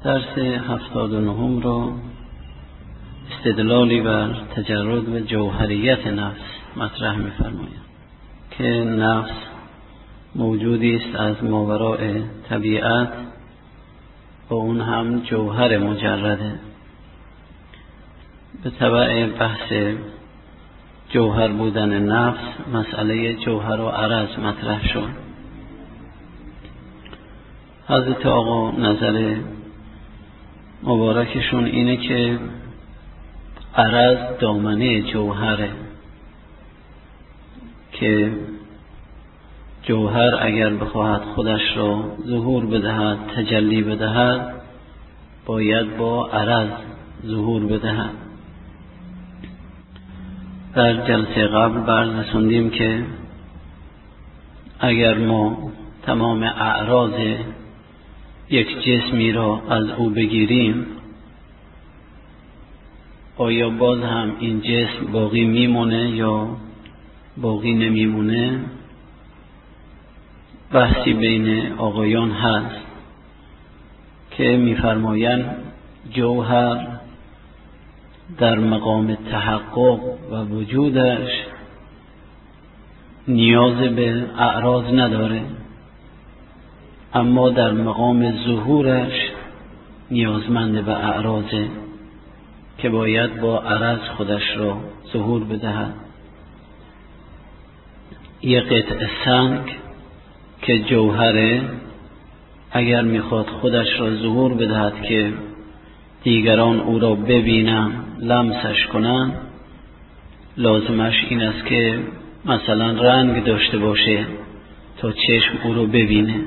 درس 79 رو استدلالی بر تجرد و جوهریت نفس مطرح می‌فرمایند که نفس موجودی است از ماوراء طبیعت و اون هم جوهر مجرده. به تبع بحث جوهر بودن نفس مسئله جوهر و عرض مطرح شد. حضرت آقا نظر مبارکشون اینه که عرض دامنه جوهره، که جوهر اگر بخواهد خودش را ظهور بدهد، تجلی بدهد، باید با عرض ظهور بدهد. در جلسه قبل بررسوندیم که اگر ما تمام اعراض یک جسمی را از او بگیریم، آیا باز هم این جسم باقی میمونه یا باقی نمیمونه؟ بحثی بین آقایان هست که میفرمایند جوهر در مقام تحقق و وجودش نیاز به اعراض نداره، اما در مقام ظهورش نیازمند به اعراضه که باید با عرض خودش را ظهور بدهد. یک قطع سنگ که جوهره اگر میخواد خودش را ظهور بدهد که دیگران او را ببینن، لمسش کنن، لازمش این است که مثلا رنگ داشته باشه تا چشم او را ببینه،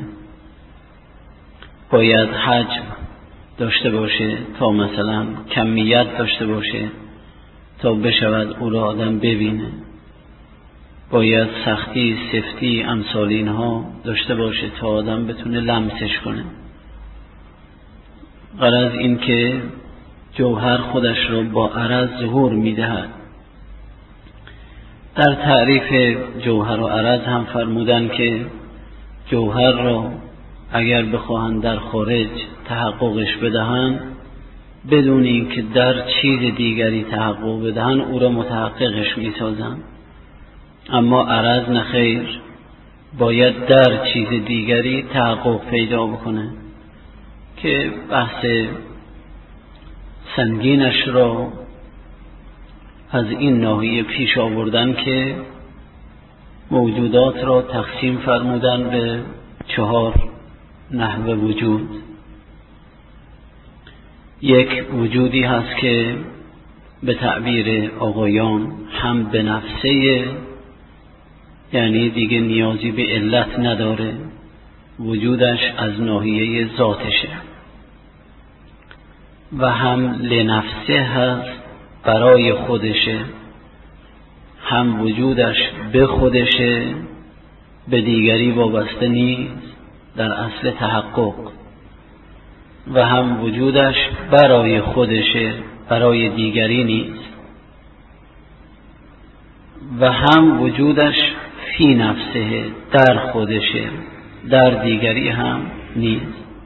باید حجم داشته باشه تا مثلا کمیت داشته باشه تا بشود او را آدم ببینه، باید سختی، سفتی، امثال اینها داشته باشه تا آدم بتونه لمسش کنه. غرض این که جوهر خودش را با عرض ظهور میدهد. در تعریف جوهر و عرض هم فرمودن که جوهر را اگر بخواهند در خارج تحققش بدهند، بدون اینکه در چیز دیگری تحقق بدهند، او را متحققش میسازند. اما عرض نخیر، باید در چیز دیگری تحقق پیدا بکنه که بحث سنگینش را از این ناحیه پیش آوردن که موجودات را تقسیم فرمودن به 4 نحو وجود. یک وجودی هست که به تعبیر آقایان هم به نفسه، یعنی دیگه نیازی به علت نداره، وجودش از ناحیه ذاتشه، و هم لنفسه هست، برای خودشه، هم وجودش به خودشه، به دیگری وابسته نیست در اصل تحقق، و هم وجودش برای خودشه، برای دیگری نیست، و هم وجودش فی نفسه، در خودشه، در دیگری هم نیست.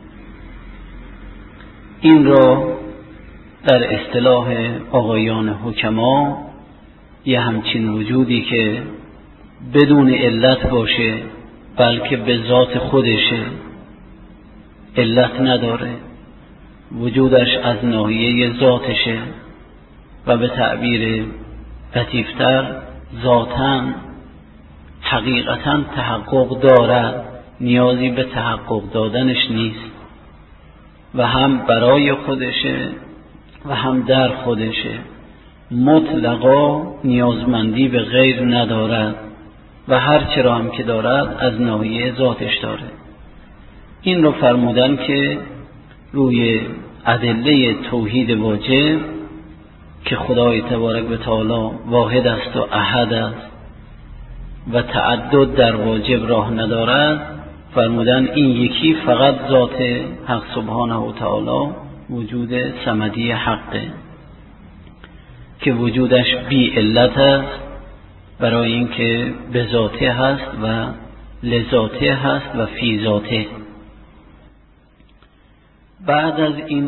این را در اصطلاح آقایان حکما یه همچین وجودی که بدون علت باشه بلکه به ذات خودشه، علت نداره، وجودش از ناحیه ذاتشه و به تعبیر لطیفتر ذاتاً حقیقتاً تحقق دارد، نیازی به تحقق دادنش نیست، و هم برای خودشه و هم در خودشه، مطلقا نیازمندی به غیر ندارد و هر چرا هم که دارد از ناحیه ذاتش داره. این رو فرمودن که روی ادله توحید واجب که خدای تبارک و تعالی واحد است و احد است و تعدد در واجب راه ندارد، فرمودن این یکی فقط ذات حق سبحانه و تعالی وجود صمدی حقه که وجودش بی علت است، برای اینکه به ذاته هست و لذاته هست و فی ذاته. بعد از این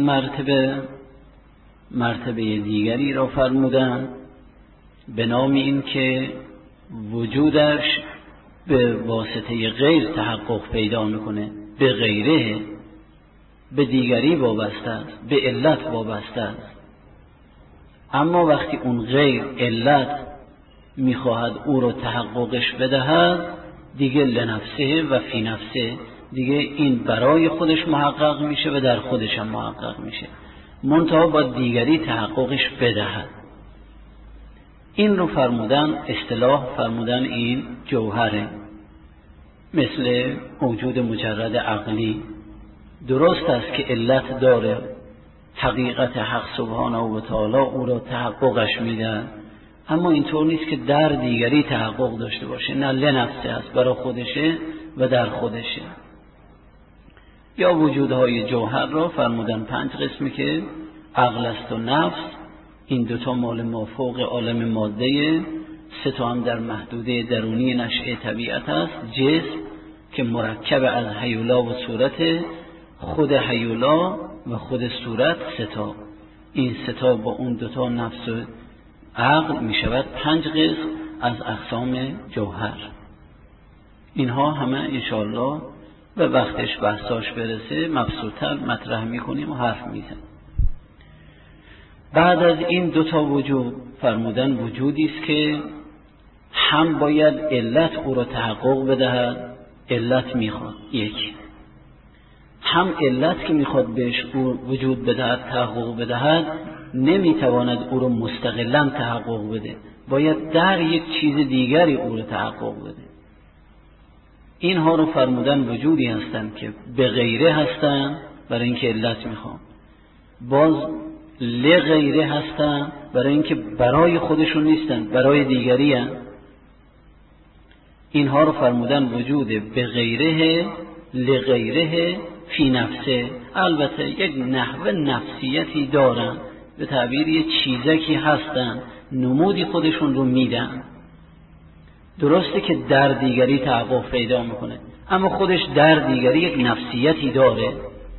مرتبه دیگری را فرمودند به نام این که وجودش به واسطه غیر تحقق پیدا میکنه، به غیره، به دیگری وابسته است، به علت وابسته است. اما وقتی اون غیر علت میخواهد او رو تحققش بدهد، دیگه لنفسه و فی نفسه، دیگه این برای خودش محقق میشه و در خودش هم محقق میشه، منتها با دیگری تحققش بدهد. این رو فرمودن، اصطلاح فرمودن این جوهره، مثل موجود مجرد عقلی. درست است که علت داره، حقیقت حق سبحانه و تعالی او را تحققش میده، اما اینطور نیست که در دیگری تحقق داشته باشه، نه، لنفسه است، برای خودشه و در خودشه. یا وجودهای جوهر را فرمودن 5 قسمی که عقل است و نفس، این دوتا مال مافوق عالم ماده، 3 تا هم در محدوده درونی نشأه طبیعت است. جسم که مرکب از هیولا و صورت، خود هیولا و خود صورت 3 تا، این 3 تا با اون دوتا نفس و عقل می شود 5 قسم از اقسام جوهر. اینها همه انشاءالله به وقتش بحثاش برسه مبسوط‌تر مطرح میکنیم و حرف میزنیم. بعد از این 2 تا وجود فرمودن وجودی است که هم باید علت او را تحقق بدهد، علت میخواد یک، هم علت که میخواد بهش او وجود بدهد، تحقق بدهد، نمیتواند او را مستقلاً تحقق بده، باید در یک چیز دیگری او را تحقق بده. اینها رو فرمودن وجودی هستند که به غیره هستند برای اینکه علت میخوان، باز لغیره هستند برای اینکه برای خودشون نیستند، برای دیگری هستند. اینها رو فرمودن وجود به غیره، لغیره، فی نفسه. البته یک نحو نفسیتی دارن، به تعبیر یک چیزکی هستن، نمودی خودشون رو میدن. درسته که در دیگری تحقق پیدا میکنه، اما خودش در دیگری یک نفسیتی داره.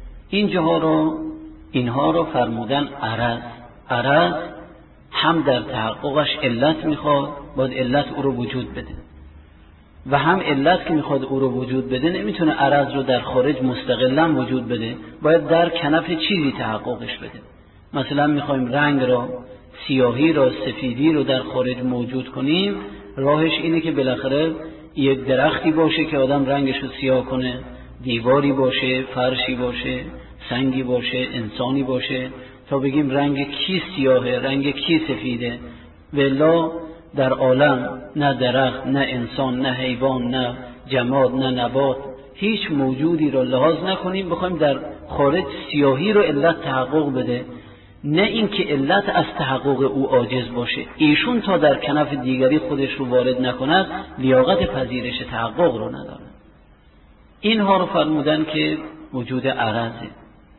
اینها رو فرمودن عرض هم در تحققش علت میخواد، باید علت او رو وجود بده، و هم علت که میخواد او رو وجود بده نمیتونه عرض رو در خارج مستقلاً وجود بده، باید در کنف چیزی تحققش بده. مثلا میخوایم رنگ را، سیاهی را، سفیدی رو در خارج موجود کنیم، راهش اینه که بالاخره یک درختی باشه که آدم رنگش رو سیاه کنه، دیواری باشه، فرشی باشه، سنگی باشه، انسانی باشه، تا بگیم رنگ کی سیاهه، رنگ کی سفیده. ولا در عالم نه درخت، نه انسان، نه حیوان، نه جماد، نه نبات، هیچ موجودی رو لحاظ نکنیم بخوایم در خارج سیاهی رو علت تحقق بده، نه اینکه علت از تحقق او عاجز باشه، ایشون تا در کنف دیگری خودش رو وارد نکند لیاقت پذیرش تحقق رو نداره. اینها رو فرمودن که وجود عرضه.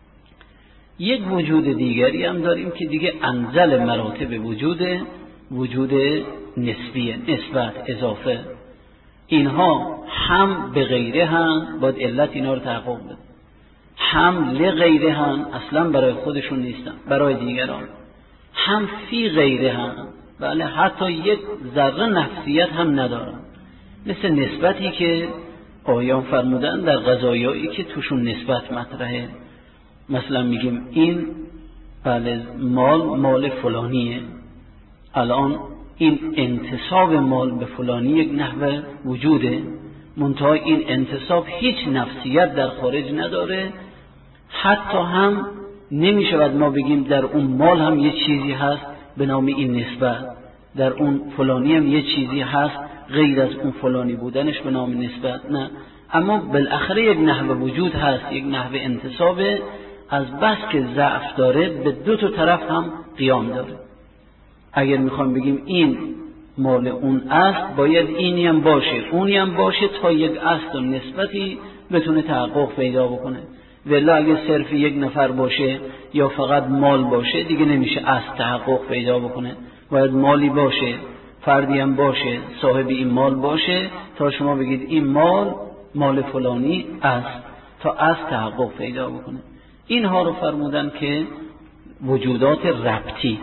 یک وجود دیگری هم داریم که دیگه انزل مراتب وجود نسبیه، نسبت، اضافه. اینها هم به غیره هم باید علت اینا رو تحقق بده، هم لغیره هم اصلا برای خودشون نیستن، برای دیگران، هم فی غیره هم، بله، حتی یک ذره نفسیت هم ندارن، مثل نسبتی که آیان فرمودن در قضایایی که توشون نسبت مطرحه. مثلا میگیم این بله مال فلانیه، الان این انتصاب مال به فلانی یک نحو وجوده، منتها این انتصاب هیچ نفسیت در خارج نداره، حتی هم نمیشود ما بگیم در اون مال هم یه چیزی هست به نام این نسبت، در اون فلانی هم یه چیزی هست غیر از اون فلانی بودنش به نام نسبت، نه، اما بالاخره یک نحو وجود هست، یک نحو انتصابه، از بس که ضعف داره به 2 تا طرف هم قیام داره. اگر میخوام بگیم این مال اون است، باید اینی هم باشه، اونی هم باشه، تا یک اصل و نسبتی بتونه تحقق پیدا بکنه. ولی اگه صرف یک نفر باشه یا فقط مال باشه دیگه نمیشه اصل تحقق پیدا بکنه، باید مالی باشه، فردی هم باشه، صاحب این مال باشه، تا شما بگید این مال فلانی است، تا اصل تحقق پیدا بکنه. اینها رو فرمودن که وجودات ربطی.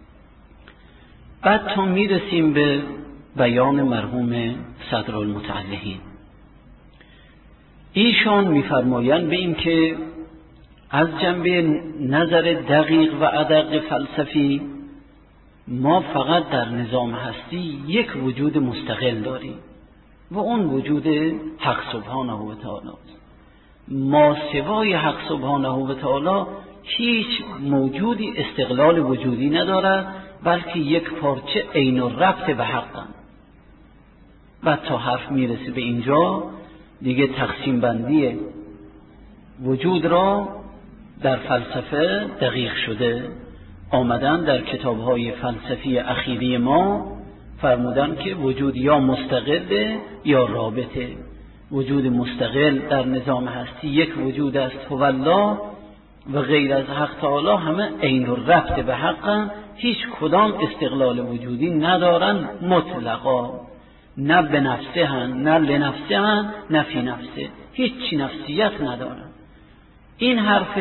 بعد تا میرسیم به بیان مرحوم صدرالمتعلقین. ایشان میفرمایند به این که از جنبه نظر دقیق و ادق فلسفی ما فقط در نظام هستی یک وجود مستقل داریم و اون وجود حق سبحانه و تعالی است. ما سوای حق سبحانه و تعالی هیچ موجودی استقلال وجودی ندارد، بلکه یک پارچه عین و ربط به حقند. و تا حرف میرسه به اینجا دیگه تقسیم بندی وجود را در فلسفه دقیق شده. آمدن در کتاب‌های فلسفی اخیری ما فرمودن که وجود یا مستقله یا رابطه. وجود مستقل در نظام هستی یک وجود است هو الله و غیر از حق تعالی همه عین و ربط به حقن، هیچ کدام استقلال وجودی ندارن مطلقا، نه به نفسه هن نه لنفسه هن نه فی نفسه، هیچ نفسیت ندارن. این حرف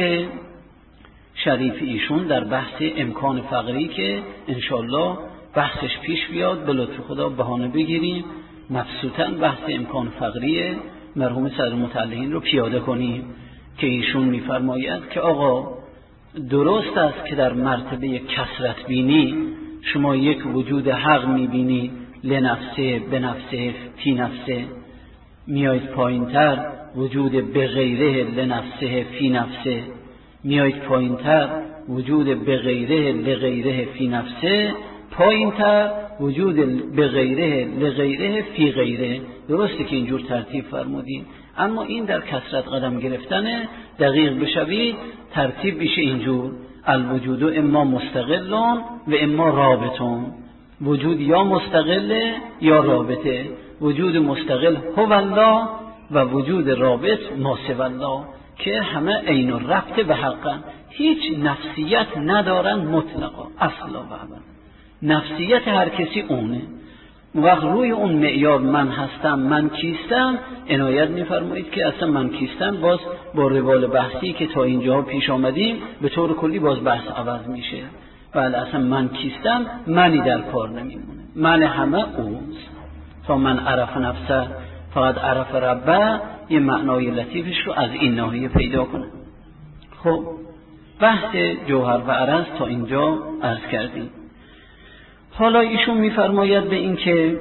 شریف ایشون در بحث امکان فقری که انشالله بحثش پیش بیاد به لطف خدا بهانه بگیریم مبسوطاً بحث امکان فقری مرحوم صدرالمتعلقین رو پیاده کنیم که ایشون میفرماید که آقا درست است که در مرتبه کثرت بینی شما یک وجود حق میبینی لنفسه به نفسه فی نفسه، میایید پایینتر وجود به غیره لنفسه فی نفسه، میایید پایینتر وجود به غیره لغیره فی نفسه، پایینتر وجود به غیره لغیره فی غیره. درسته که اینجور ترتیب فرمودین، اما این در کثرت قدم گرفتنه. دقیق بشوید ترتیب بشه اینجور: الوجود اما مستقلون و اما رابطون. وجود یا مستقله یا رابطه. وجود مستقل هو الله و وجود رابط ما سوی الله که همه عین و ربط به حقن، هیچ نفسیت ندارن مطلقا اصلا و ابدا. نفسیت هر کسی اونه. وقت روی اون معیار من هستم من کیستم عنایت میفرمایید که اصلا من کیستم باز با روال بحثی که تا اینجا پیش آمدیم به طور کلی باز بحث عوض میشه. بله اصلا من کیستم منی در کار نمیمونه، من همه اوست. تا من عرف نفسه فقط عرف ربه، یه معنای لطیفش رو از این ناحیه پیدا کنه. خب بحث جوهر و عرض تا اینجا عرض کردیم. حالا ایشون میفرماید به این که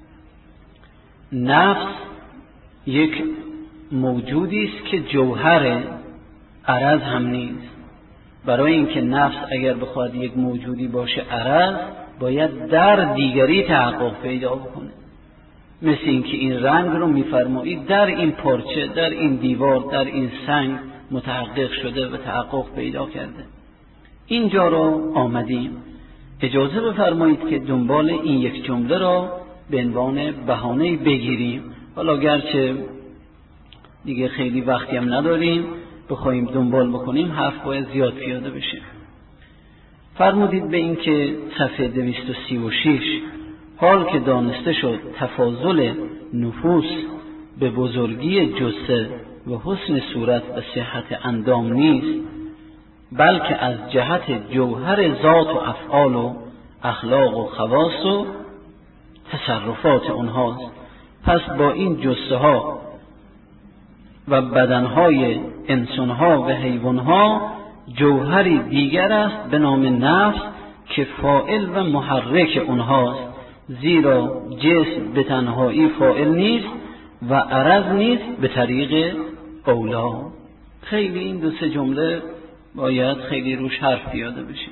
نفس یک موجودی است که جوهر عرض هم نیست. برای اینکه نفس اگر بخواد یک موجودی باشه عرض باید در دیگری تحقق پیدا بکنه. مثل اینکه این رنگ رو میفرمایید در این پارچه، در این دیوار، در این سنگ متحقق شده و تحقق پیدا کرده. اینجا رو آمدیم. اجازه بفرمایید که دنبال این یک جمله را به عنوان بهانه بگیریم. حالا گرچه دیگه خیلی وقتی هم نداریم بخوایم دنبال بکنیم حرف باید زیاد پیاده بشه. فرمودید به این که صفحه 236 حال که دانسته شد تفاضل نفوس به بزرگی جثه و حسن صورت و صحت اندام نیست، بلکه از جهت جوهر ذات و افعال و اخلاق و خواص و تصرفات اونهاست. پس با این جثه ها و بدنهای انسانها و حیوانها جوهری دیگر است به نام نفس که فاعل و محرک اونهاست، زیرا جسم به تنهایی فاعل نیست و عرض نیست به طریق اولا. خیلی این دو سه جمله باید خیلی روش حرف پیاده بشه.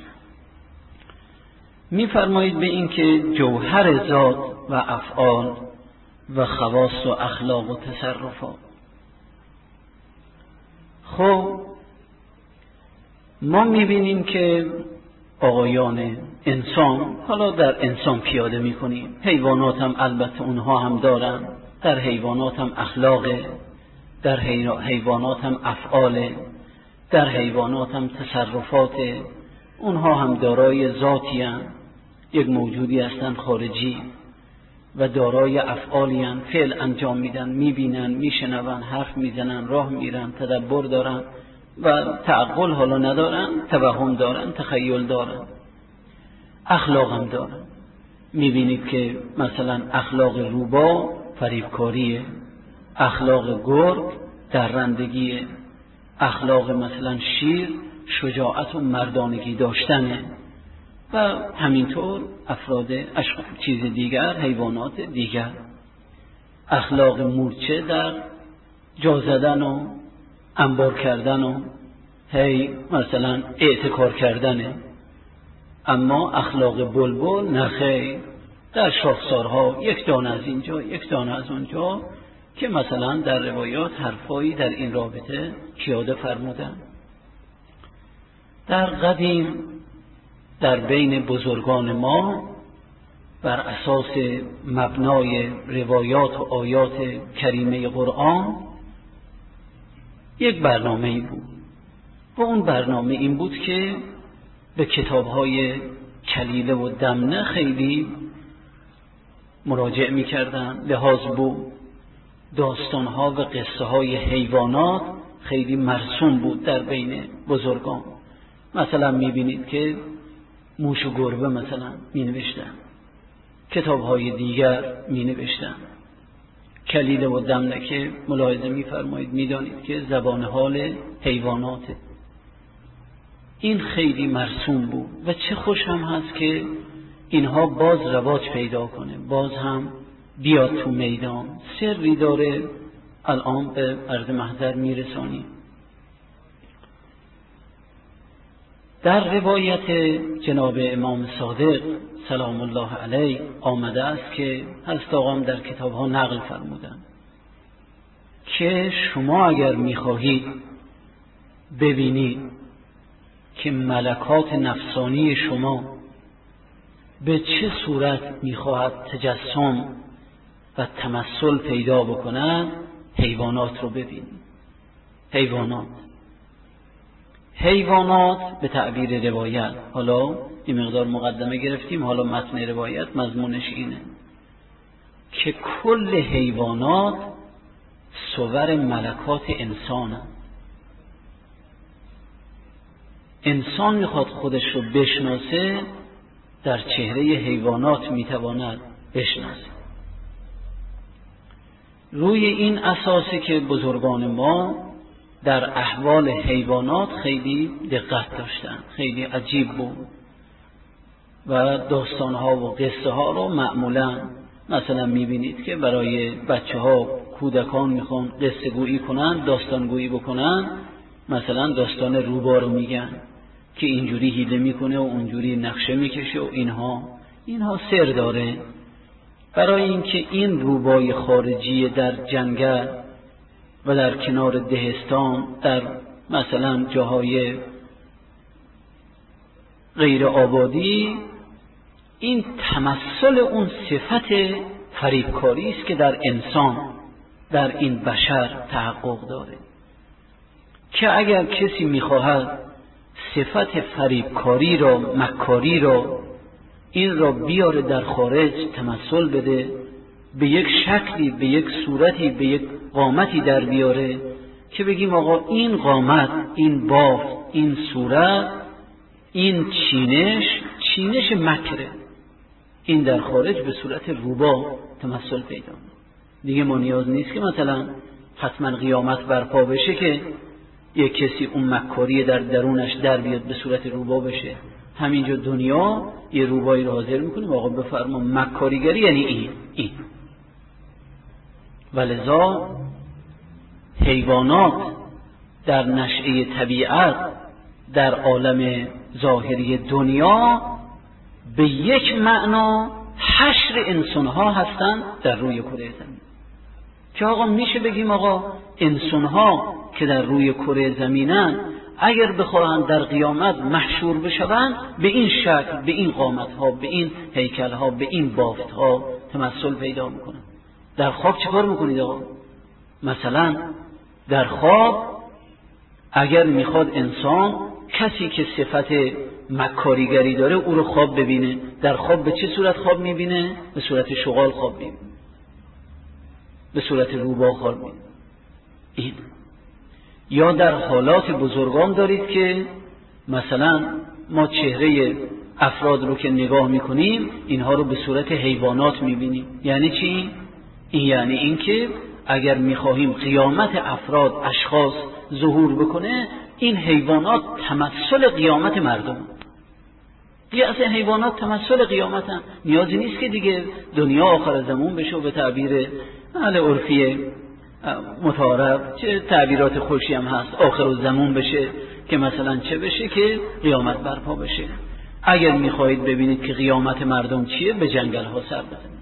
میفرمایید به این که جوهر ذات و افعال و خواص و اخلاق و تصرفات. خب ما میبینیم که آقایان انسان، حالا در انسان پیاده میکنیم، حیوانات هم البته اونها هم دارن، در حیوانات هم اخلاقه، در حیوانات هم افعاله، در حیوانات هم تصرفاته، اونها هم دارای ذاتی هستند، یک موجودی هستند خارجی و دارای افعالی هستند، فعل انجام میدن، میبینن، میشنون، حرف میزنن، راه میرن، تدبر دارن، و تعقل حالا ندارن، توهم دارن، تخیل دارن، اخلاق هم دارن. میبینید که مثلا اخلاق روبا فریبکاریه، اخلاق گرگ درندگیه، اخلاق مثلا شیر شجاعت و مردانگی داشتنه و همینطور افراد چیز دیگر، حیوانات دیگر. اخلاق مورچه در جا زدن و انبار کردن و مثلا اعتکار کردنه، اما اخلاق بلبل نخیر، در شاخسارها یک دانه از اینجا یک دانه از اونجا، که مثلا در روایات حرفایی در این رابطه پیاده فرمودن. در قدیم در بین بزرگان ما بر اساس مبنای روایات و آیات کریمه قرآن یک برنامه‌ای بود و اون برنامه این بود که به کتاب‌های کلیله و دمنه خیلی مراجعه می‌کردن. لحاظ بود داستان‌ها و قصه‌های حیوانات خیلی مرسوم بود در بین بزرگان. مثلا می‌بینید که موش و گربه مثلا می‌نوشتن، کتاب‌های دیگر می‌نوشتن. کلیله و دمنه که ملاحظه می‌فرمایید می‌دانید که زبان حال حیواناته. این خیلی مرسوم بود و چه خوش هم هست که اینها باز رواج پیدا کنه، باز هم بیاد تو میدان. سری داره الان به عرض محضر میرسانیم. در روایت جناب امام صادق سلام الله علیه آمده است که حضرت آقا در کتاب‌ها نقل فرمودند که شما اگر می‌خواهید ببینید که ملکات نفسانی شما به چه صورت می‌خواهد تجسم و تمثل پیدا بکنند، حیوانات رو ببینید. حیوانات به تعبیر روایت، حالا این مقدار مقدمه گرفتیم، حالا متن روایت مضمونش اینه که کل حیوانات صور ملکات انسانه. انسان میخواد خودش رو بشناسه، در چهره حیوانات میتواند بشناسه. روی این اساسی که بزرگان ما در احوال حیوانات خیلی دقت داشتن، خیلی عجیب بود و داستانها و قصه ها رو معمولا مثلا میبینید که برای بچه ها کودکان میخوان قصه گویی کنن، داستان گویی بکنن، مثلا داستان روبا رو میگن که اینجوری حیله میکنه و اونجوری نقشه میکشه و اینها سر داره. برای اینکه این روبای خارجی در جنگل و در کنار دهستان، در مثلا جاهای غیر آبادی، این تمثل اون صفت فریبکاری است که در انسان، در این بشر تحقق داره، که اگر کسی میخواهد صفت فریبکاری را، مکاری را، این را بیاره در خارج تمثل بده، به یک شکلی، به یک صورتی، به یک قامتی در بیاره که بگیم آقا این قامت، این بافت، این صورت، این چینش مکره، این در خارج به صورت روبا تمثل پیدا. دیگه ما نیاز نیست که مثلا حتما قیامت برپا بشه که یک کسی اون مکاری در درونش در بیاد به صورت روبا بشه. همینجا دنیا یه روبایی رو حاضر میکنیم آقا بفرما مکاریگری یعنی این. ولذا حیوانات در نشأه طبیعت در عالم ظاهری دنیا به یک معنا حشر انسان‌ها هستند در روی کره زمین. که آقا میشه بگیم آقا انسان‌ها که در روی کره زمینن اگر بخواهند در قیامت محشور بشوند، به این شکل، به این قامت‌ها، به این هیکل‌ها، به این بافت‌ها تمثل پیدا میکنن. در خواب چه کار میکنید آقا؟ مثلا در خواب اگر میخواد انسان، کسی که صفت مکاریگری داره او رو خواب ببینه، در خواب به چه صورت خواب میبینه؟ به صورت شغال خواب میبینه، به صورت روبا خواب میبینه. این یا در حالات بزرگان دارید که مثلا ما چهره افراد رو که نگاه میکنیم اینها رو به صورت حیوانات میبینیم. یعنی چی؟ این یعنی این که اگر میخواهیم قیامت افراد اشخاص ظهور بکنه، این حیوانات تمثل قیامت مردم. دیگه اصلا حیوانات تمثل قیامتن، نیازی نیست که دیگه دنیا آخر زمان بشه و به تعبیر اهل عرفی متعارف، چه تعبیرات خوشی هم هست، آخر زمان بشه که مثلا چه بشه که قیامت برپا بشه. اگر میخواهید ببینید که قیامت مردم چیه، به جنگل ها سر بزنید.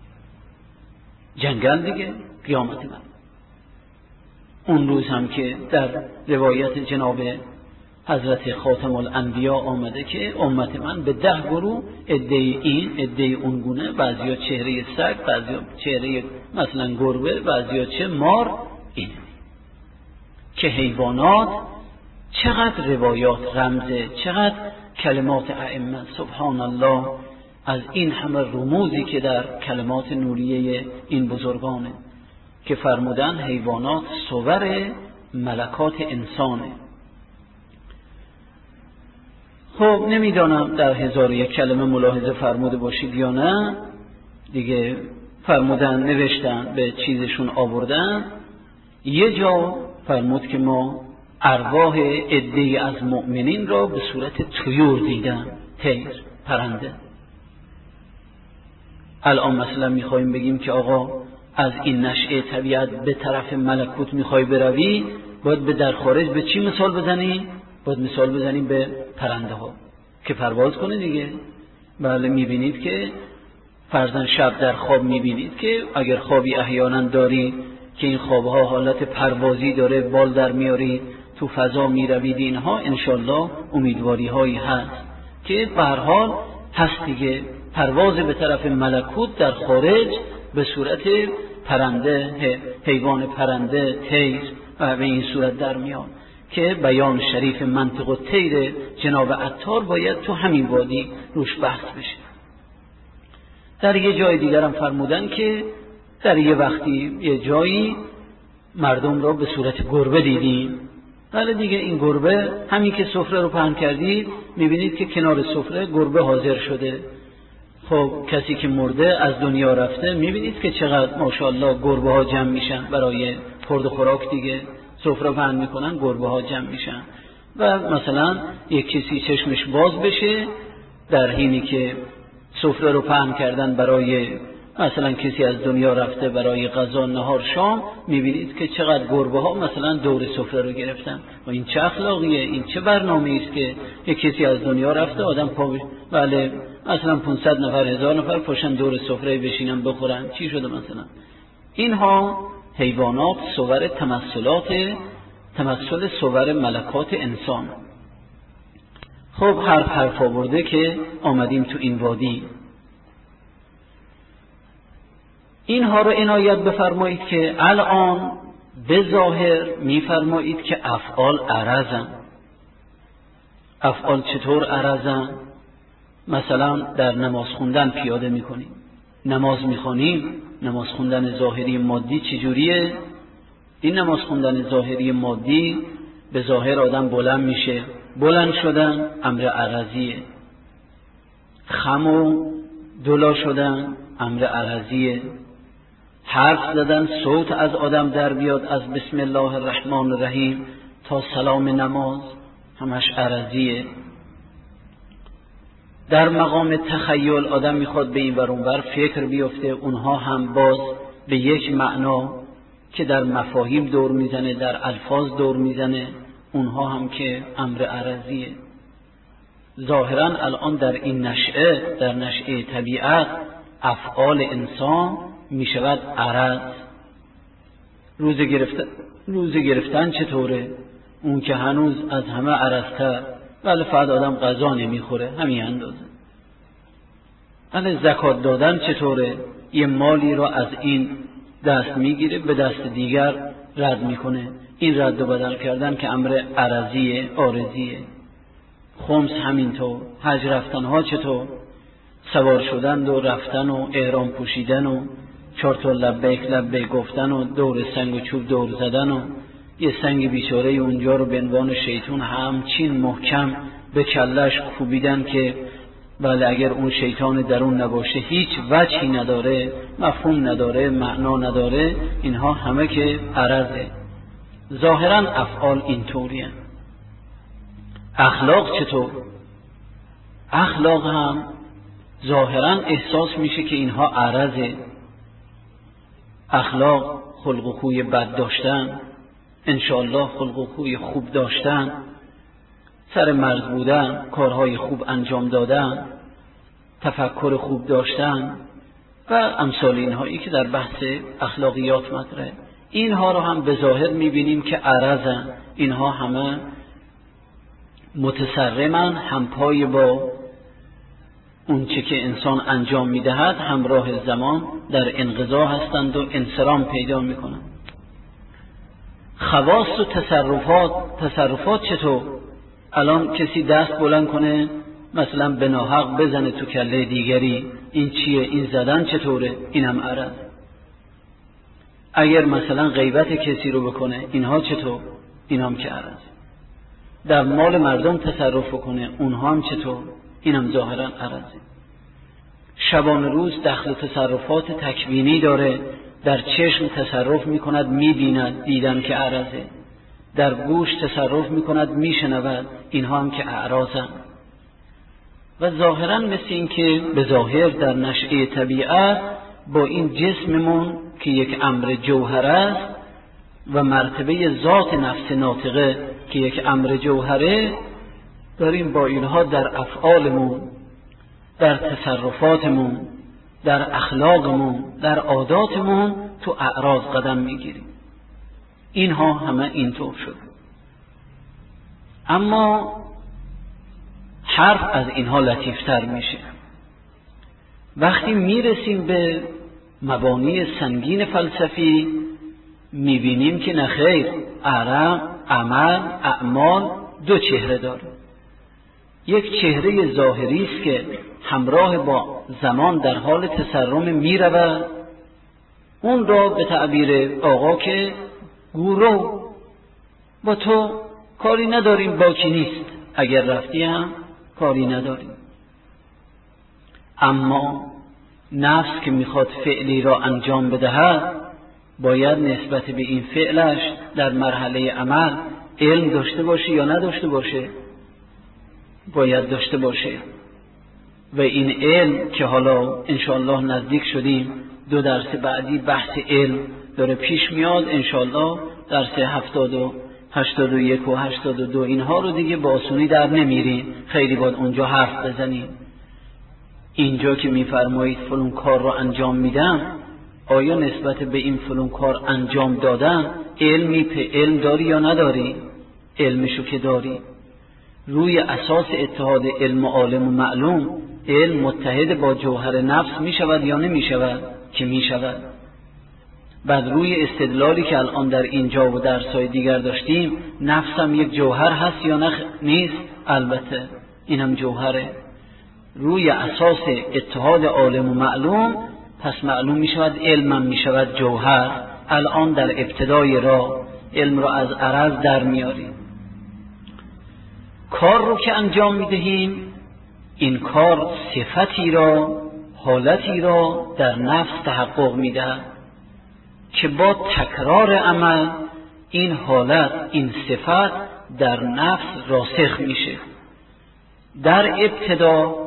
جنگل دیگه قیامت مردم. اون روز هم که در روایت جناب حضرت خاتم الانبیا آمده که امت من به 10 گروه، عده این عده اون گونه، بعضیا چهره سگ، بعضیا چهره مثلا گربه، بعضیا چه مار. اینه که حیوانات چقدر روایات رمزه، چقدر کلمات ائمه سبحان الله از این همه رموزی که در کلمات نوریه این بزرگانه که فرمودن حیوانات صور ملکات انسانه. خب نمیدانم در 1001 کلمه ملاحظه فرموده باشید یا نه، دیگه فرمودن نوشتن به چیزشون آوردن. یه جا فرمود که ما ارواح عده‌ای از مؤمنین را به صورت طیور دیدن، طیر، پرنده. الان مثلا میخوایم بگیم که آقا از این نشأه طبیعت به طرف ملکوت میخوای بروی، باید به در خارج به چی مثال بزنی؟ باید مثال بزنیم به پرنده ها که پرواز کنه دیگه. بله میبینید که فرضاً شب در خواب میبینید که اگر خوابی احیانا داری که این خوابها حالت پروازی داره، بال در میاری، تو فضا میروید، اینها انشالله امیدواری هایی هست که به هر حال هست دیگه. پرواز به طرف ملکوت در خارج به صورت پرنده، حیوان پرنده، طیر به این صورت در میاد که بیان شریف منطق و طیر جناب عطار باید تو همین وادی روش بحث بشه. در یه جای دیگر هم فرمودن که در یه وقتی یه جایی مردم را به صورت گربه دیدیم. بله دیگه این گربه همین که سفره رو پهن کردید میبینید که کنار سفره گربه حاضر شده. خب کسی که مرده از دنیا رفته میبینید که چقدر ماشاءالله گربه ها جمع میشن برای خورد و خوراک دیگه. سفره پهن میکنن، گربه ها جمع میشن و مثلا یک کسی چشمش باز بشه در حینی که سفره رو پهن کردن برای مثلا کسی از دنیا رفته برای غذا، نهار، شام، میبینید که چقدر گربه ها مثلا دور سفره رو گرفتن. و این چه اخلاقیه؟ این چه برنامه‌ای است که یک کسی از دنیا رفته آدم بله مثلا 500 نفر 1000 نفر پاشن دور سفره بشینن بخورن، چی شده مثلا؟ اینها حیوانات صور تمثل صور ملکات انسان. خب حرف آورده که آمدیم تو این وادی. اینها رو عنایت بفرمایید که الان به ظاهر میفرمایید که افعال عرضن. افعال چطور عرضن؟ مثلا در نماز خوندن پیاده میکنیم، نماز میخونیم، نماز خوندن ظاهری مادی چجوریه؟ این نماز خوندن ظاهری مادی به ظاهر آدم بلند میشه، بلند شدن امر عرضیه. خم و دلا شدن امر عرضیه. حرف زدن، صوت از آدم در بیاد از بسم الله الرحمن الرحیم تا سلام نماز، همش عرضیه. در مقام تخیل آدم میخواد به این ور اون ور فکر بیفته، اونها هم باز به یک معنا که در مفاهیم دور میزنه، در الفاظ دور میزنه، اونها هم که امر عرضیه. ظاهرا الان در این نشأه، در نشأه طبیعت، افعال انسان میشود عرض. روزه گرفتن چطوره؟ اون که هنوز از همه عرض‌تر، ولی فقط آدم غذا نمیخوره، همین اندازه. ولی زکات دادن چطوره؟ یه مالی را از این دست میگیره به دست دیگر رد میکنه. این رد و بدل کردن که امر عرضیه، عارضیه. خمس همینطور. حج رفتن ها چطور؟ سوار شدن و رفتن و احرام پوشیدن و 4 تا لبیک لبیک گفتن و دور سنگ و چوب دور زدن و یه سنگ بیچاره اونجا رو به عنوان شیطان همچین محکم به کلش کوبیدن که بله اگر اون شیطان درون نباشه هیچ وجهی نداره، مفهوم نداره، معنا نداره. اینها همه که عرضه. ظاهرا افعال اینطوریه. اخلاق چطور؟ اخلاق هم ظاهرا احساس میشه که اینها عرضه. اخلاق خلق و خوی بد داشتن، انشاءالله خلق و خوی خوب داشتن، سر مرز بودن، کارهای خوب انجام دادن، تفکر خوب داشتن و امثال اینهایی که در بحث اخلاقیات مطرحه. اینها رو هم به ظاهر میبینیم که عرضن. اینها همه متسرمن، همپای با اون چه که انسان انجام میدهد همراه زمان در انقضا هستند و انصرام پیدا میکنند. خواص و تصرفات چطور؟ الان کسی دست بلند کنه مثلا به ناحق بزنه تو کله دیگری، این چیه؟ این زدن چطوره؟ این هم عرض. اگر مثلا غیبت کسی رو بکنه، اینها چطور؟ این هم که عرض. در مال مردم تصرف کنه، اونها هم چطور؟ این هم ظاهرا عرضه. شبان روز دخل تصرفات تکوینی داره، در چشم تصرف میکند، میبیند، دیدن که عرضه. در گوش تصرف میکند، میشنود، اینها هم که اعراضن. و ظاهرا مثل این که به ظاهر در نشأه طبیعت با این جسممون که یک امر جوهر است و مرتبه ذات نفس ناطقه که یک امر جوهره، داریم با اینها در افعالمون، در تصرفاتمون، در اخلاقمون، در عاداتمون تو اعراض قدم میگیریم. اینها همه اینطور شد. اما حرف از اینها لطیفتر میشه. وقتی میرسیم به مبانی سنگین فلسفی میبینیم که نخیر، عمل، اعمال دو چهره داره. یک چهره ظاهری است که همراه با زمان در حال تسرم میرود، اون را به تعبیر آقا که گورو با تو کاری نداریم، باکی نیست، اگر رفتی هم کاری نداریم. اما نفس که میخواد فعلی را انجام بدهد، باید نسبت به این فعلش در مرحله عمل علم داشته باشه یا نداشته باشه؟ باید داشته باشه. و این علم که حالا انشاءالله نزدیک شدیم، 2 درس بعدی بحث علم داره پیش میاد، انشاءالله درس 70 و 81 و 82 اینها رو دیگه با آسونی در نمیریم، خیلی باید اونجا حرف بزنیم. اینجا که میفرمایید فلان کار رو انجام میدم، آیا نسبت به این فلان کار انجام دادن علم داری یا نداری؟ علمشو که داری. روی اساس اتحاد علم و عالم و معلوم، علم متحد با جوهر نفس می شود یا نمی شود؟ که می شود. بعد روی استدلالی که الان در اینجا و درس‌های دیگر داشتیم، نفس هم یک جوهر هست یا نیست؟ البته اینم جوهره. روی اساس اتحاد عالم و معلوم پس معلوم می شود علم هم می شود جوهر. الان در ابتدای راه علم را از عرض در میاریم. کار رو که انجام میدهیم، این کار صفتی را، حالتی را در نفس تحقق میدهد که با تکرار عمل این حالت، این صفت در نفس راسخ میشه. در ابتدا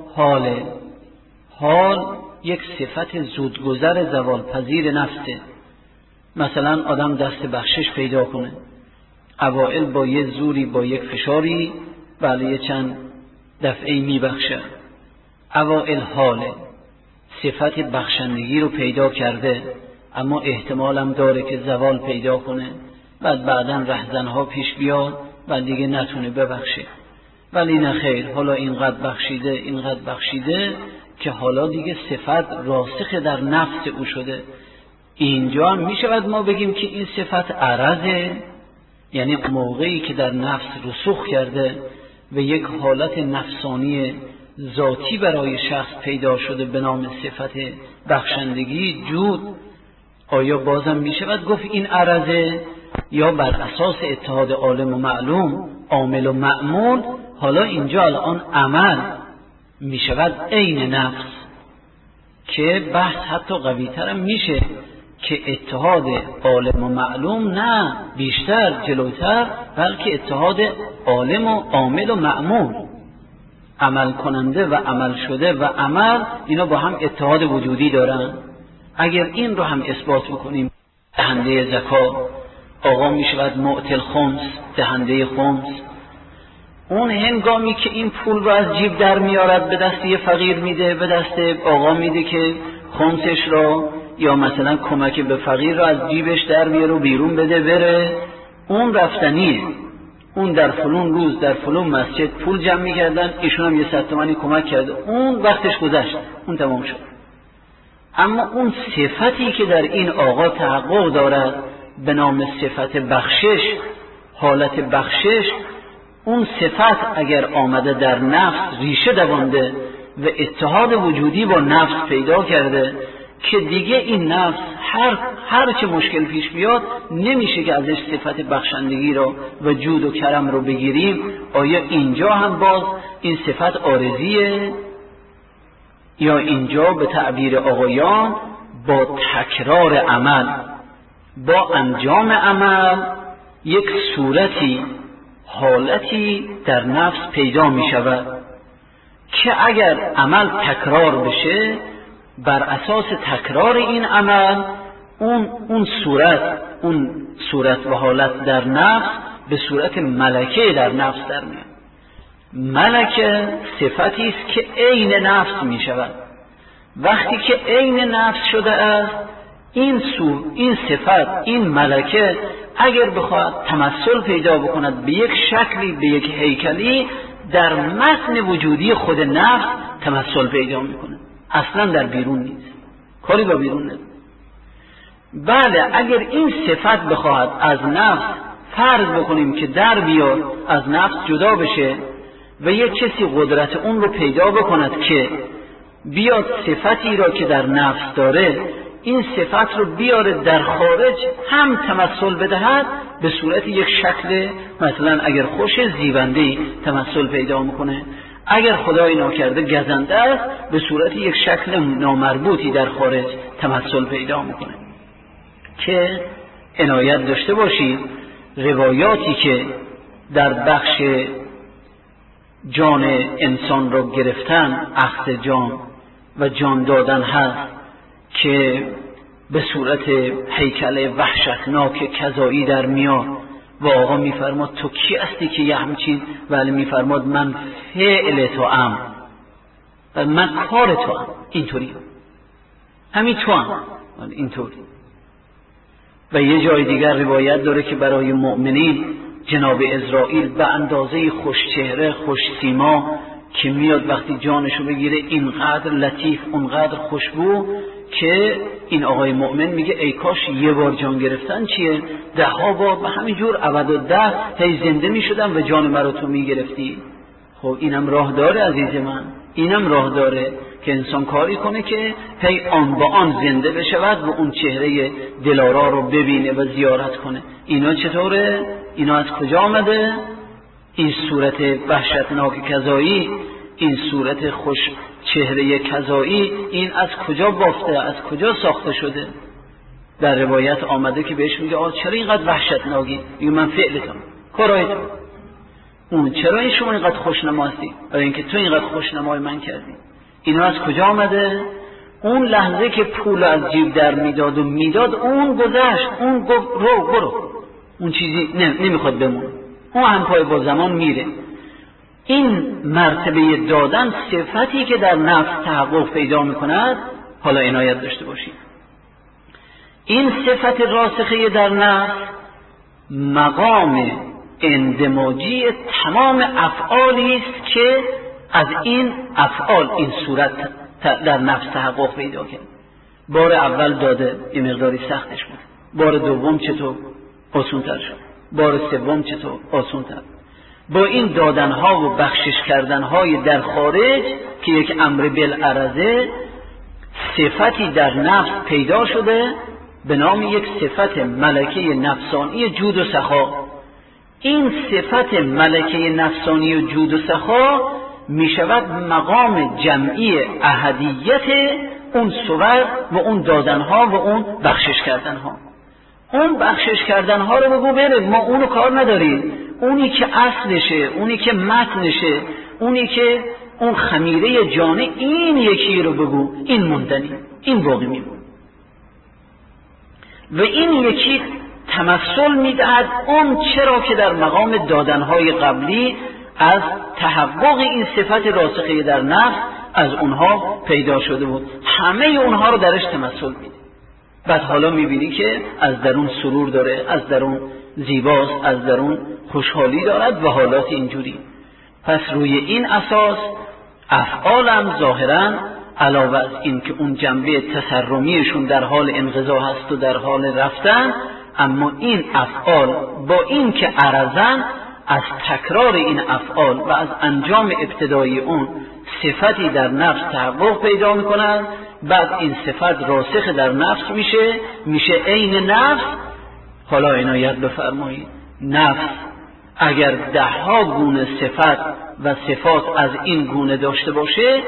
حال یک صفت زودگذر زوال پذیر نفسه. مثلا آدم دست بخشش پیدا کنه، اوائل با یه زوری، با یک فشاری بله چند دفعه میبخشه. اوائل حاله، صفت بخشندگی رو پیدا کرده، اما احتمالم داره که زوال پیدا کنه، بعداً رهزنها پیش بیاد و دیگه نتونه ببخشه. ولی نه خیر، حالا اینقدر بخشیده که حالا دیگه صفت راسخ در نفس او شده. اینجا هم میشود ما بگیم که این صفت عرضه، یعنی موقعی که در نفس رسوخ کرده و یک حالت نفسانی ذاتی برای شخص پیدا شده به نام صفت بخشندگی، جود. آیا بازم میشود گفت این عرضه؟ یا بر اساس اتحاد عالم و معلوم عامل و معمول، حالا اینجا الان عمل می شود عین نفس، که بحث حتی قوی‌تر میشه که اتحاد عالم و معلوم نه بیشتر جلوتر، بلکه اتحاد عالم و عامل و معمول، عمل کننده و عمل شده و عمل، اینا با هم اتحاد وجودی دارن. اگر این رو هم اثبات بکنیم، دهنده زکات آقا می شود معطی الخمس، دهنده خمس. اون هنگامی که این پول رو از جیب در میارد به دست یه فقیر میده، به دست آقا میده که خمسش رو یا مثلا کمک به فقیر رو از جیبش در بیاره و بیرون بده بره، اون رفتنیه. اون در فلان روز در فلان مسجد پول جمع میکردن، ایشون هم 100 تومانی کمک کرده، اون وقتش گذشت، اون تمام شد. اما اون صفتی که در این آقا تحقق دارد به نام صفت بخشش، حالت بخشش، اون صفت اگر آمده در نفس ریشه دوانده و اتحاد وجودی با نفس پیدا کرده که دیگه این نفس هر چه مشکل پیش بیاد نمیشه که ازش صفت بخشندگی رو و جود و کرم رو بگیریم. آیا اینجا هم باز این صفت عارضیه، یا اینجا به تعبیر آقایان با تکرار عمل، با انجام عمل، یک صورتی، حالتی در نفس پیدا می شود که اگر عمل تکرار بشه، بر اساس تکرار این عمل اون صورت و حالت در نفس به صورت ملکه در نفس در میاد. ملکه صفتی است که عین نفس می شود. وقتی که عین نفس شده است، این صفت، این ملکه اگر بخواد تمثل پیدا بکند به یک شکلی، به یک هیکلی، در متن وجودی خود نفس تمثل پیدا میکنه، اصلا در بیرون نیست، کاری با بیرون نداره. بله، اگر این صفت بخواهد از نفس فرض بکنیم که در بیاد، از نفس جدا بشه و یک کسی قدرت اون رو پیدا بکند که بیاد صفتی را که در نفس داره، این صفت رو بیاره در خارج هم تمثل بدهد به صورت یک شکل، مثلا اگر خوش زیبنده‌ای تمثل پیدا میکنه، اگر خدای ناکرده گزنده است به صورت یک شکل نامربوطی در خارج تمثل پیدا میکنه. که عنایت داشته باشید روایاتی که در بخش جان انسان را گرفتن، اخذ جان و جان دادن هست که به صورت هیکل وحشتناک کذایی در میاد و آقا میفرماد تو کی هستی که یه همچین، ولی میفرماد من فعل تو ام و من کار تو ام، اینطوری همین تو ام اینطوری. و یه جای دیگر روایت داره که برای مؤمنین جناب عزرائیل به اندازه خوش چهره، خوش سیما که میاد وقتی جانشو بگیره اینقدر لطیف، اونقدر خوشبو که این آقای مؤمن میگه ای کاش یه بار جان گرفتن چیه، 10 بار به همین جور ابد هی زنده میشدم و جان مرا تو میگرفتی. خب اینم راه داره عزیز من، اینم راه داره که انسان کاری کنه که هی آن با آن زنده بشود و اون چهره دلارا رو ببینه و زیارت کنه. اینا چطوره؟ اینا از کجا آمده؟ این صورت وحشتناک کذایی، این صورت خوش چهره کذایی، این از کجا بافته، از کجا ساخته شده؟ در روایت آمده که بهش میگه چرا اینقدر وحشتناکی؟ میگه من فعلتم، کارای تو. اون چرا این شما اینقدر خوشنما هستی؟ برای اینکه تو اینقدر خوشنمای من کردی. اینا از کجا آمده؟ اون لحظه که پول از جیب در میداد و میداد، اون گذشت، اون گفت رو برو، اون چیزی نمیخواد بمونه، اون هم پای با زمان میره. این مرتبه دادن صفتی که در نفس تحقق پیدا میکند. حالا عنایت داشته باشید، این صفت راسخه در نفس مقام اندماجی تمام افعالی است که از این افعال این صورت در نفس تحقق پیدا کرد. بار اول داده یه مقداری سختش بود، بار دوم چطور آسونتر شد، بار سوم چطور آسونتر. با این دادنها و بخشش کردنهای در خارج که یک امر بالعرضه، صفتی در نفس پیدا شده به نام یک صفت ملکه نفسانی جود و سخا. این صفت ملکه نفسانی و جود و سخا می شود مقام جمعی احدیت اون صور و اون دادنها و اون بخشش کردنها. اون بخشش کردنها رو بگو بره، ما اونو کار نداریم. اونی که اصلشه، اونی که متنشه، اونی که اون خمیره جانه، این یکی رو بگو، این موندنی، این باقی میمونه. و این یکی تمثل میدهد اون چرا که در مقام دادنهای قبلی از تحقق این صفت راسخه در نفس از اونها پیدا شده بود، همه اونها رو درش تمثل میده. بعد حالا میبینی که از درون سرور داره، از درون زیباست، از درون خوشحالی دارد و حالات اینجوری. پس روی این اساس افعالم ظاهرا علاوه از این که اون جنبه تسرمیشون در حال انقضا هست و در حال رفتن، اما این افعال با این که عرضن از تکرار این افعال و از انجام ابتدایی اون صفتی در نفس تحقق پیدا میکنند. بعد این صفت راسخ در نفس میشه عین نفس. حالا عنایت بفرمایید، نفس اگر 10 گونه صفت و صفات از این گونه داشته باشه،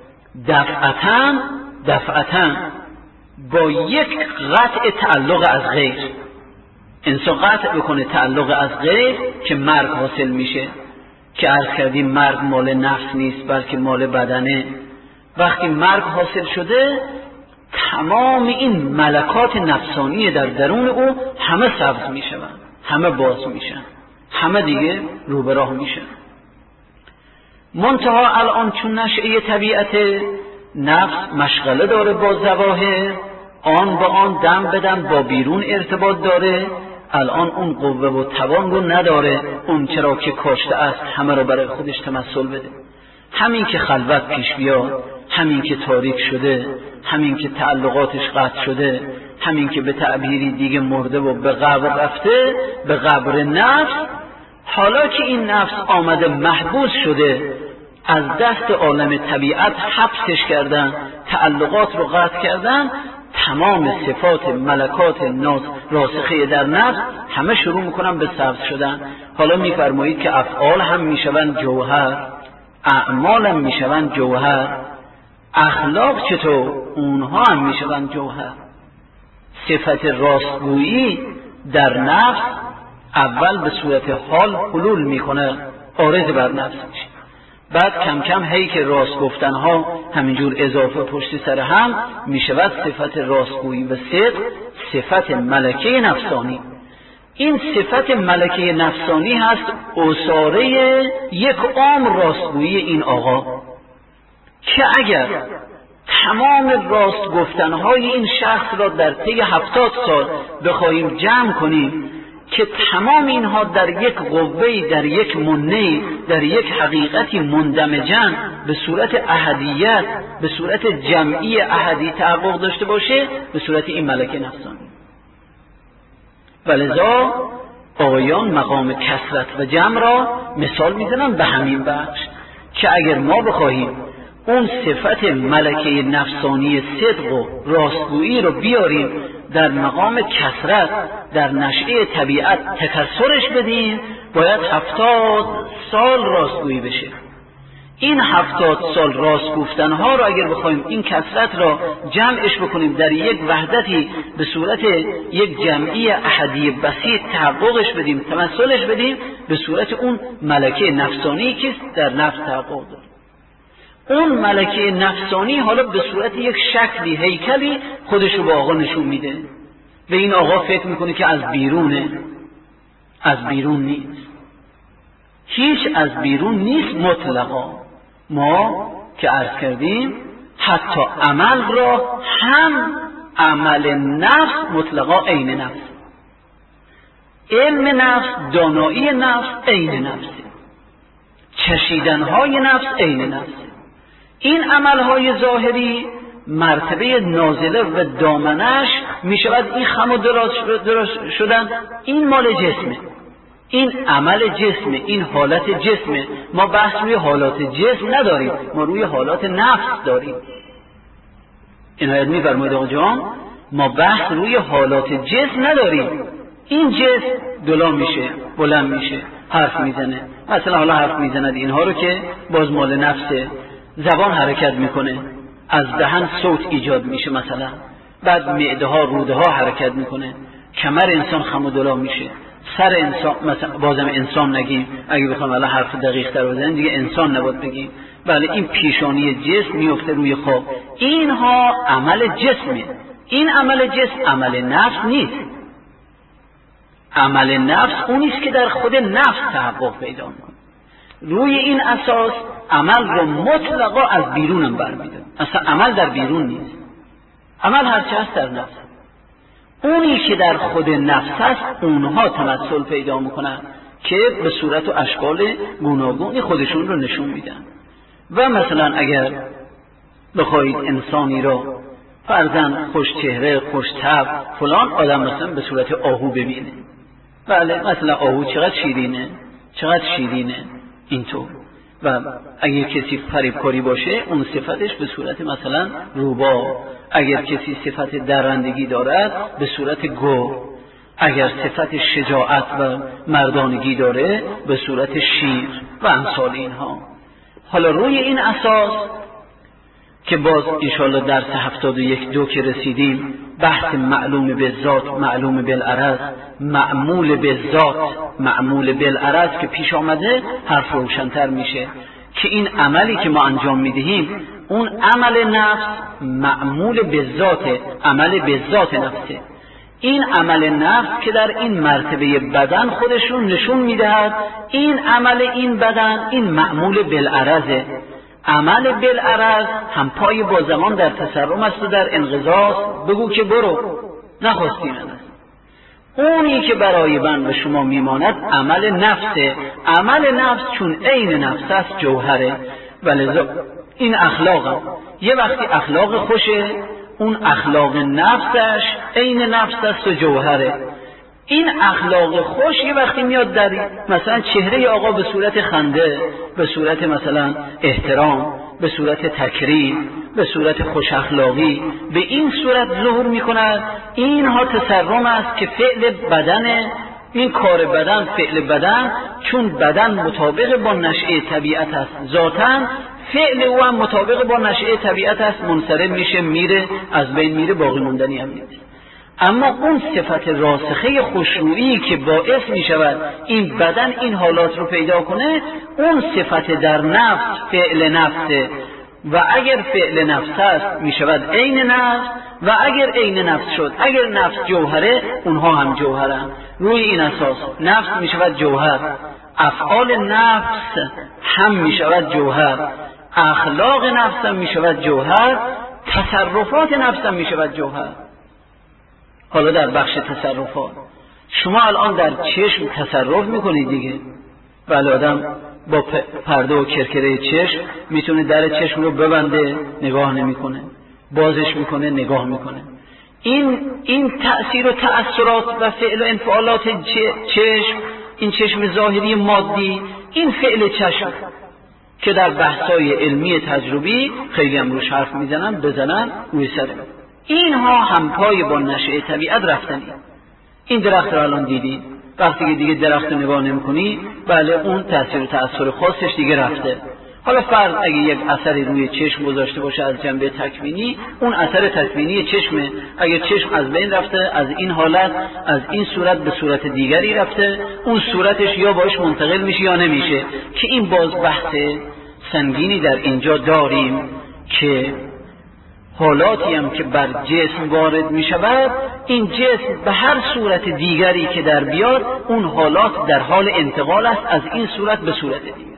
دفعتاً با یک قطع تعلق از غیر، انسان قطع بکنه تعلق از غیر که مرگ حاصل میشه، که عرض کردیم مرگ مال نفس نیست بلکه مال بدنه. وقتی مرگ حاصل شده، تمام این ملکات نفسانی در درون او همه سبز میشن، همه باز میشن، همه دیگه رو به راه میشن. منتها الان چون نشأه طبیعت نفس مشغله داره با ظواهر، آن با آن دم بدم با بیرون ارتباط داره، الان اون قوه و توان رو نداره اون چرا که کاشته است همه رو برای خودش تمثل بده. همین که خلوت پیش بیاد، همین که تاریک شده، همین که تعلقاتش قطع شده، همین که به تعبیری دیگه مرده و به قبر رفته، به قبر نفس. حالا که این نفس آمده محبوس شده، از دست عالم طبیعت حبسش کردن، تعلقات رو قطع کردن، تمام صفات ملکات راسخه در نفس همه شروع میکنن به سبز شدن. حالا میفرمایید که افعال هم میشوند جوهر، اعمال هم میشوند جوهر، اخلاق چطور؟ اونها هم میشوند جوهر. صفت راستگویی در نفس اول به صورت حال حلول میکنه، عارض بر نفس میشه، بعد کم کم هی که راست گفتنها همینجور اضافه پشت سر هم میشود صفت راستگویی و صدق، صفت ملکه نفسانی. این صفت ملکه نفسانی هست اصاره یک عمر راستگویی این آقا، که اگر تمام راست گفتنهای این شخص را در طی 70 سال بخواهیم جمع کنیم که تمام اینها در یک قوه‌ای، در یک منه‌ای، در یک حقیقتی مندمجن به صورت احدیت، به صورت جمعی احدی تحقق داشته باشه، به صورت این ملکه نفسانی. ولذا آقایان مقام کثرت و جمع را مثال میزنن به همین بخش که اگر ما بخواهیم اون صفت ملکه نفسانی صدق و راستگویی رو بیاریم در مقام کثرت، در نشأه طبیعت تکثرش بدیم، باید 70 سال راستگویی بشه. این 70 سال راست گفتنها رو اگر بخوایم این کثرت را جمعش بکنیم در یک وحدتی به صورت یک جمعی احدی بسیط تحققش بدیم، تمثلش بدیم به صورت اون ملکه نفسانی که در نفس تحقق داره. اون ملکه نفسانی حالا به صورت یک شکلی، هیکلی خودش رو به آقا نشون میده و این آقا فکر میکنه که از بیرونه، از بیرون نیست، هیچ از بیرون نیست مطلقا. ما که عرض کردیم حتی عمل را هم عمل نفس مطلقا عین نفس، علم نفس، دانایی نفس عین نفس، چشیدنهای نفس عین نفس. این عملهای ظاهری مرتبه نازله و دامنش می شود این خم و دراز شدن، این مال جسمه، این عمل جسمه، این حالت جسمه. ما بحث روی حالات جسم نداریم، ما روی حالات نفس داریم. عنایت می فرمایید آقا جان ما بحث روی حالات جسم نداریم. این جسم دلا میشه، بلند میشه، حرف میزنه، مثلا حالا حرف میزند اینها رو که باز مال نفسه، زبان حرکت میکنه، از دهن صوت ایجاد میشه مثلا، بعد معده ها روده ها حرکت میکنه، کمر انسان خم و دلا میشه، سر انسان، مثلا بازم انسان نگیم، اگه بخوام الان حرف دقیق تر بزنیم دیگه انسان نباید بگیم، بله این پیشانی جسم میفته روی خواب. اینها عمل جسمه. این عمل جسم عمل نفس نیست. عمل نفس اونیست که در خود نفس تحقق پیدا میکنه. روی این اساس عمل رو مطلقا از بیرونم برمی‌داریم. اصلا عمل در بیرون نیست، عمل هرچه هست در نفس. اونی که در خود نفس هست اونها تمثل پیدا میکنن که به صورت و اشکال گوناگونی خودشون رو نشون میدن. و مثلا اگر بخواید انسانی رو فرضاً خوش چهره، خوش طبع، فلان آدم مثلا به صورت آهو ببینه، بله مثلا آهو چقدر شیرینه، چقدر شیرینه اینطور. و اگر کسی فریبکاری باشه اون صفتش به صورت مثلا روباه، اگر کسی صفت درندگی دارد به صورت گرگ، اگر صفت شجاعت و مردانگی داره به صورت شیر و امثال اینها. حالا روی این اساس که باز انشاءالله درس 71 که رسیدیم بحث معلوم بالذات، معلوم بالعرض، معمول بالذات، معمول بالعرض که پیش آمده حرف روشن‌تر میشه که این عملی که ما انجام میدهیم اون عمل نفس معمول بالذات، عمل بالذات نفسه. این عمل نفس که در این مرتبه بدن خودشون نشون میدهد این عمل این بدن این معمول بالعرضه. عمل بالعرض هم پای با زمان در تسرم است و در انقضاض، بگو که برو نخواستی من است. اونی که برای من و شما میماند عمل نفسه. عمل نفس چون عین نفس است جوهره، ولذا این اخلاق یه وقتی اخلاق خوشه اون اخلاق نفسش عین نفس است و جوهره. این اخلاق خوش یه وقتی میاد در مثلا چهره آقا به صورت خنده، به صورت مثلا احترام، به صورت تکریم، به صورت خوش اخلاقی، به این صورت ظهور میکند. اینها تسرم است که فعل بدن، این کار بدن، فعل بدن، چون بدن مطابق با نشأه طبیعت است ذاتاً، فعل او هم مطابق با نشأه طبیعت است، منصرف میشه، میره، از بین میره، باقی موندنی هم نیست. اما اون صفت راسخه خوشرویی که باعث می شود این بدن این حالات رو پیدا کنه، اون صفت در نفس فعل نفسه. و اگر فعل نفس است می شود عین نفس، و اگر عین نفس شد، اگر نفس جوهره، اونها هم جوهرن. روی این اساس نفس می شود جوهر، افعال نفس هم می شود جوهر، اخلاق نفس هم می شود جوهر، تصرفات نفس هم می شود جوهر. حالا در بخش تصرفات شما الان در چشم تصرف میکنید دیگه. بله آدم با پرده و کرکره چشم میتونه در چشم رو ببنده، نگاه نمیکنه، بازش میکنه، نگاه میکنه. این تأثیر و تأثیرات و فعل و انفعالات چشم، این چشم ظاهری مادی، این فعل چشم که در بحثای علمی تجربی خیلی هم روش حرف میزنن، بزنن روی سر اینها همپای با نشأه طبیعت رفتنی. این درخت رو الان دیدید، وقتی که دیگه درخت رو نگاه نمی‌کنی، بله اون تأثیر و تأثیر خاصش دیگه رفته. حالا فرض اگه یک اثری روی چشم گذاشته باشه از جنبه تکوینی، اون اثر تکوینی چشمه. اگه چشم از بین رفته، از این حالت، از این صورت به صورت دیگری رفته، اون صورتش یا باش منتقل میشه یا نمیشه. که این باز بحث سنگینی در اینجا داریم که حالاتی هم که بر جسم وارد می شود، این جسم به هر صورت دیگری که در بیاد، اون حالات در حال انتقال است از این صورت به صورت دیگر.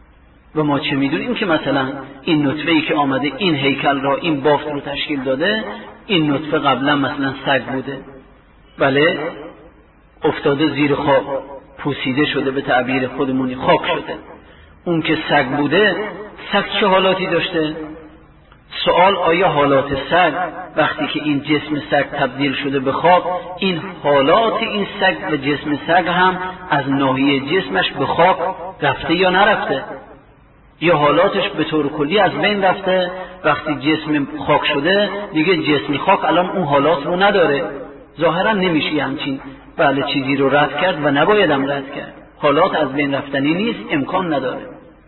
و ما چه میدونیم که مثلا این نطفه‌ای که آمده این هیکل را، این بافت رو تشکیل داده، این نطفه قبلا مثلا سگ بوده، بله افتاده زیر خاک، پوسیده شده، به تعبیر خودمونی خاک شده. اون که سگ بوده، سگ چه حالاتی داشته؟ سوال آیا حالات سگ وقتی که این جسم سگ تبدیل شده به خاک، این حالات این سگ و جسم سگ هم از ناحیه جسمش به خاک رفته یا نرفته؟ یا حالاتش به طور کلی از بین رفته وقتی جسم خاک شده دیگه جسم خاک الان اون حالات رو نداره، ظاهرا نمیشه همچین بله چیزی رو رد کرد و نبایدم رد کرد. حالات از بین رفتنی نیست، امکان نداره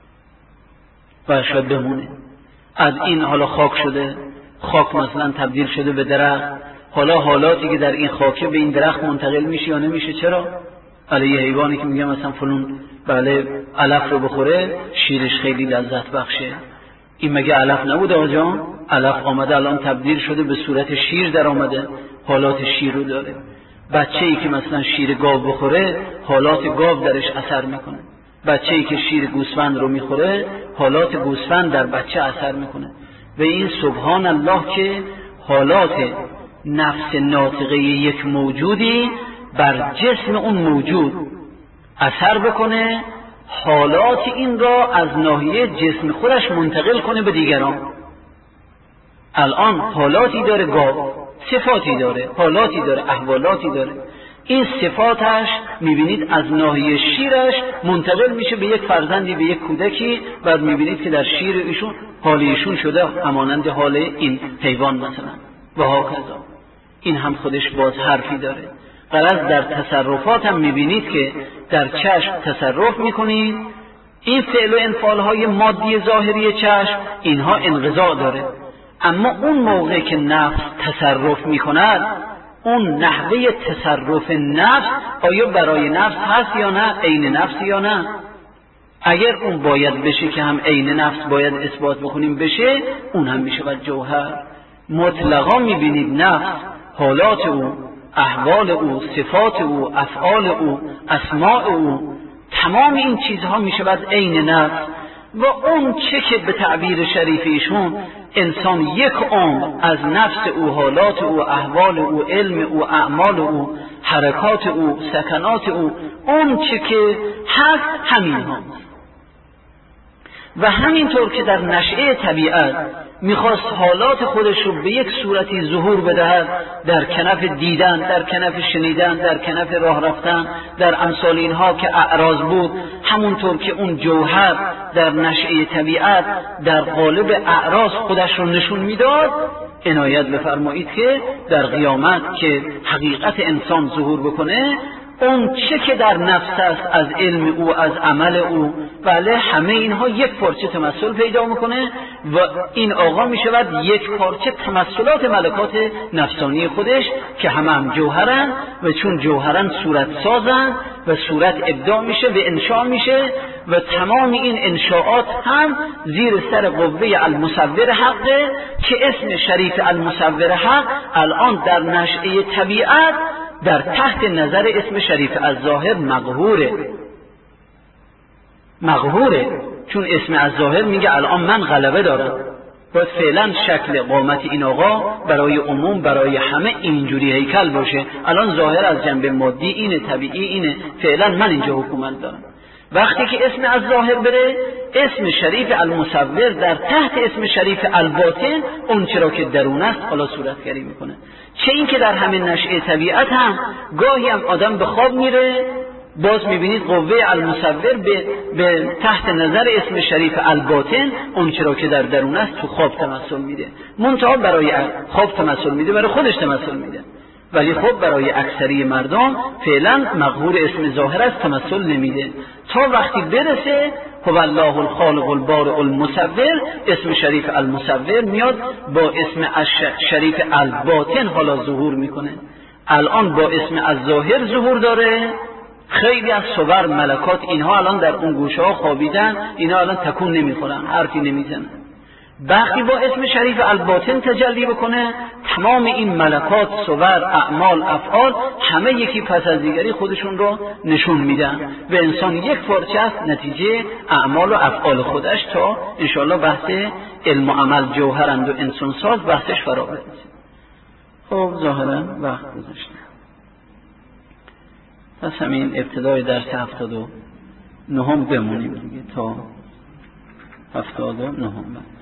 و شاید بمونه. از این حالا خاک شده، خاک مثلا تبدیل شده به درخت، حالا حالاتی که در این خاکه به این درخت منتقل میشه یا نمیشه. چرا؟ علی حیوانی که میگه مثلا فلون بله علف رو بخوره شیرش خیلی لذت بخشه، این مگه علف نبوده آجان؟ علف آمده الان تبدیل شده به صورت شیر در آمده، حالات شیر رو داره. بچه‌ای که مثلا شیر گاو بخوره حالات گاو درش اثر میکنه، بچه‌ای که شیر گوسفند رو میخوره حالات گوسفند در بچه اثر میکنه. و این سبحان الله که حالات نفس ناطقه یک موجودی بر جسم اون موجود اثر بکنه، حالات این را از ناحیه جسم خودش منتقل کنه به دیگران. الان حالاتی داره گاو، صفاتی داره، حالاتی داره، احوالاتی داره. این صفاتش میبینید از ناحیه شیرش منتقل میشه به یک فرزندی، به یک کودکی، بعد میبینید که در شیر ایشون حال ایشون شده همانند حال این حیوان مثلا و هاکذا. این هم خودش باز حرفی داره. غرض در تصرفات هم میبینید که در چشم تصرف میکنید، این فعل و انفعال های مادی ظاهری چشم اینها انقضاء داره، اما اون موقع که نفس تصرف میکند اون نحوه تصرف نفس آیا برای نفس هست یا نه، عین نفس یا نه. اگر اون باید بشه که هم عین نفس باید اثبات بکنیم بشه، اون هم میشه و جوهر. مطلقا میبینید نفس حالات او، احوال او، صفات او، افعال او، اسماء او، تمام این چیزها میشه بعد عین نفس. و اون چه که به تعبیر شریف ایشون انسان یک عمر از نفس او، حالات او، احوال او، علم او، اعمال او، حرکات او، سکنات او، اون چه که هست همین هاست. و همینطور که در نشأه طبیعت میخواست حالات خودش رو به یک صورتی ظهور بدهد، در کنف دیدن، در کنف شنیدن، در کنف راه رفتن، در امثال اینها که اعراض بود، همونطور که اون جوهر در نشأه طبیعت در قالب اعراض خودش رو نشون میداد، عنایت بفرمایید که در قیامت که حقیقت انسان ظهور بکنه، اون چه که در نفس است از علم او، از عمل او، بله همه اینها یک پارچه تمثل پیدا میکنه و این آقا میشود یک پارچه تمثلات ملکات نفسانی خودش که هم جوهرن و چون جوهرن صورت سازن و صورت ابداع میشه و انشاء میشه و تمام این انشاءات هم زیر سر قوه المصور حقه که اسم شریف المصور حق الان در نشأه طبیعت در تحت نظر اسم شریف الظاهر مقهوره، چون اسم الظاهر میگه الان من غلبه دارم. باید فعلا شکل قامت این آقا برای عموم، برای همه اینجوری هیکل باشه. الان ظاهر از جنب مادی اینه، طبیعی اینه، فعلا من اینجا حکومت دارم. وقتی که اسم الظاهر بره، اسم شریف المصور در تحت اسم شریف الباطن اون چرا که درون است حالا صورتگری میکنه. چه این که در همین نشأه طبیعت هم گاهی هم آدم به خواب میره، باز میبینید قوه المصور به تحت نظر اسم شریف الباطن اون چرا که در درون است تو خواب تمثل میده. منتها برای خواب تمثل میده، برای خودش تمثل میده، ولی خب برای اکثری مردم فعلا مقهور اسم ظاهر است، تمثل نمیده تا وقتی برسه هو الله الخالق البارئ المصور، اسم شریف المصور میاد با اسم شریف الباطن حالا ظهور میکنه. الان با اسم الظاهر ظهور داره. خیلی از صور ملکات اینها الان در اون گوشه ها خوابیدن، اینها الان تکون نمیخورن، حرفی نمیزنن. وقتی با اسم شریف الباطن تجلی بکنه، تمام این ملکات، صور، اعمال، افعال همه یکی پس از دیگری خودشون رو نشون میدن و انسان یک پارچه است نتیجه اعمال و افعال خودش. تا انشاءالله بحث علم و عمل جوهرند و انسان ساز بحثش فرا برسه. خب ظاهرا وقت گذاشتم، پس همین ابتدای درس 79 بمونیم دیگه تا 79.